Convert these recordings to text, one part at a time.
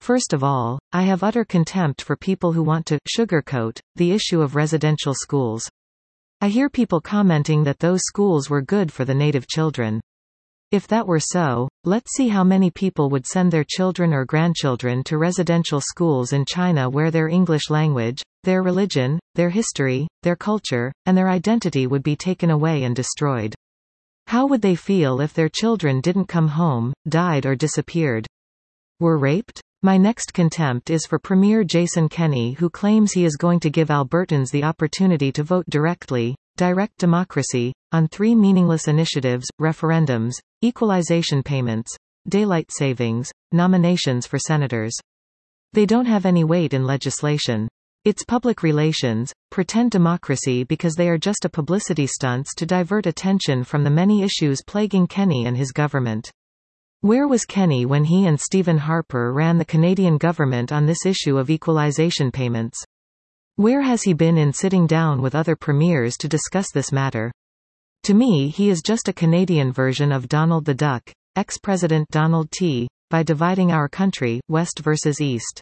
First of all, I have utter contempt for people who want to sugarcoat the issue of residential schools. I hear people commenting that those schools were good for the native children. If that were so, let's see how many people would send their children or grandchildren to residential schools in China where their English language, their religion, their history, their culture, and their identity would be taken away and destroyed. How would they feel if their children didn't come home, died or disappeared? Were raped? My next contempt is for Premier Jason Kenney, who claims he is going to give Albertans the opportunity to vote directly, direct democracy, on 3 meaningless initiatives: referendums, equalization payments, daylight savings, nominations for senators. They don't have any weight in legislation. It's public relations, pretend democracy, because they are just a publicity stunts to divert attention from the many issues plaguing Kenney and his government. Where was Kenney when he and Stephen Harper ran the Canadian government on this issue of equalization payments? Where has he been in sitting down with other premiers to discuss this matter? To me, he is just a Canadian version of Donald the Duck, ex-President Donald T., by dividing our country, West versus East.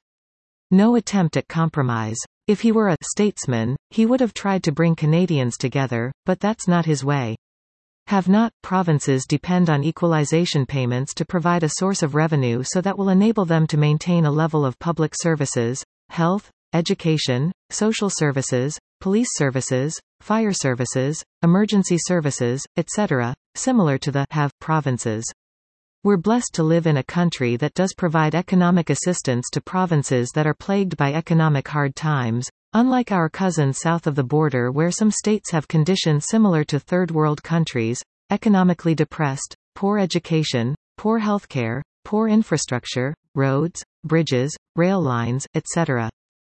No attempt at compromise. If he were a statesman, he would have tried to bring Canadians together, but that's not his way. Have not provinces depend on equalization payments to provide a source of revenue so that will enable them to maintain a level of public services, health, education, social services, police services, fire services, emergency services, etc., similar to the have provinces. We're blessed to live in a country that does provide economic assistance to provinces that are plagued by economic hard times, unlike our cousins south of the border where some states have conditions similar to third world countries: economically depressed, poor education, poor healthcare, poor infrastructure, roads, bridges, rail lines, etc.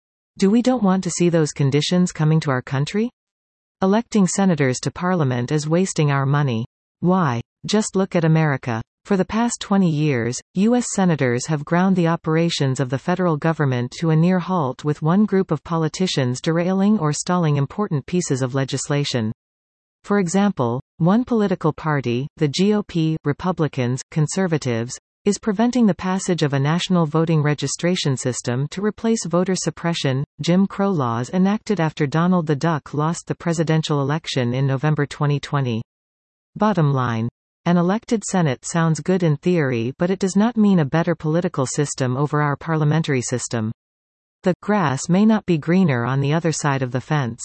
We don't want to see those conditions coming to our country? Electing senators to parliament is wasting our money. Why? Just look at America. For the past 20 years, U.S. senators have ground the operations of the federal government to a near halt, with one group of politicians derailing or stalling important pieces of legislation. For example, one political party, the GOP, Republicans, Conservatives, is preventing the passage of a national voting registration system to replace voter suppression, Jim Crow laws enacted after Donald the Duck lost the presidential election in November 2020. Bottom line. An elected Senate sounds good in theory, but it does not mean a better political system over our parliamentary system. The grass may not be greener on the other side of the fence.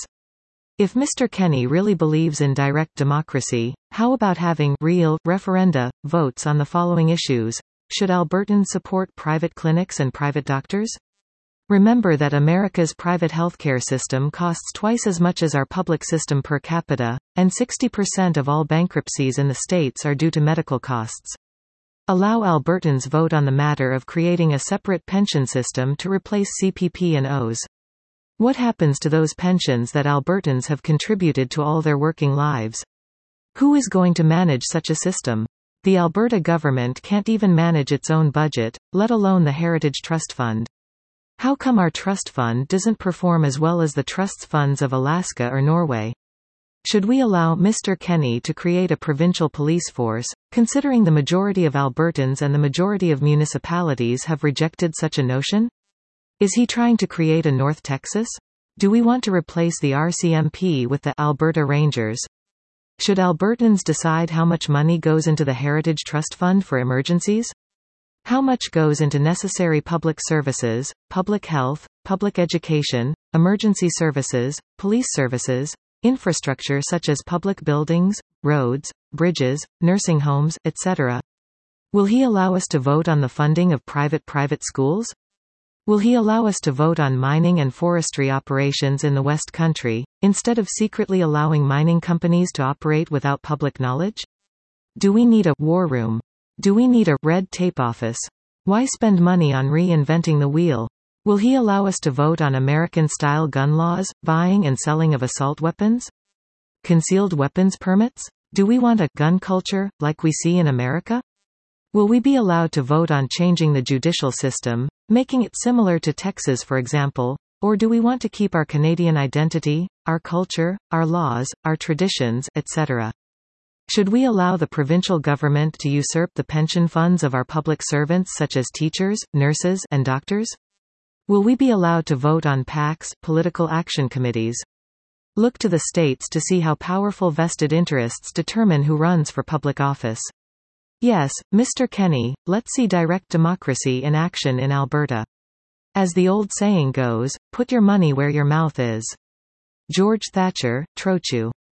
If Mr. Kenney really believes in direct democracy, how about having real referenda votes on the following issues? Should Albertans support private clinics and private doctors? Remember that America's private healthcare system costs twice as much as our public system per capita, and 60% of all bankruptcies in the states are due to medical costs. Allow Albertans vote on the matter of creating a separate pension system to replace CPP and OS. What happens to those pensions that Albertans have contributed to all their working lives? Who is going to manage such a system? The Alberta government can't even manage its own budget, let alone the Heritage Trust Fund. How come our trust fund doesn't perform as well as the trust funds of Alaska or Norway? Should we allow Mr. Kenney to create a provincial police force, considering the majority of Albertans and the majority of municipalities have rejected such a notion? Is he trying to create a North Texas? Do we want to replace the RCMP with the Alberta Rangers? Should Albertans decide how much money goes into the Heritage Trust Fund for emergencies? How much goes into necessary public services, public health, public education, emergency services, police services, infrastructure such as public buildings, roads, bridges, nursing homes, etc.? Will he allow us to vote on the funding of private schools? Will he allow us to vote on mining and forestry operations in the West Country, instead of secretly allowing mining companies to operate without public knowledge? Do we need a war room? Do we need a red tape office? Why spend money on reinventing the wheel? Will he allow us to vote on American-style gun laws, buying and selling of assault weapons? Concealed weapons permits? Do we want a gun culture, like we see in America? Will we be allowed to vote on changing the judicial system, making it similar to Texas for example, or do we want to keep our Canadian identity, our culture, our laws, our traditions, etc.? Should we allow the provincial government to usurp the pension funds of our public servants such as teachers, nurses, and doctors? Will we be allowed to vote on PACs, political action committees? Look to the states to see how powerful vested interests determine who runs for public office. Yes, Mr. Kenny, let's see direct democracy in action in Alberta. As the old saying goes, put your money where your mouth is. George Thatcher, Trochu.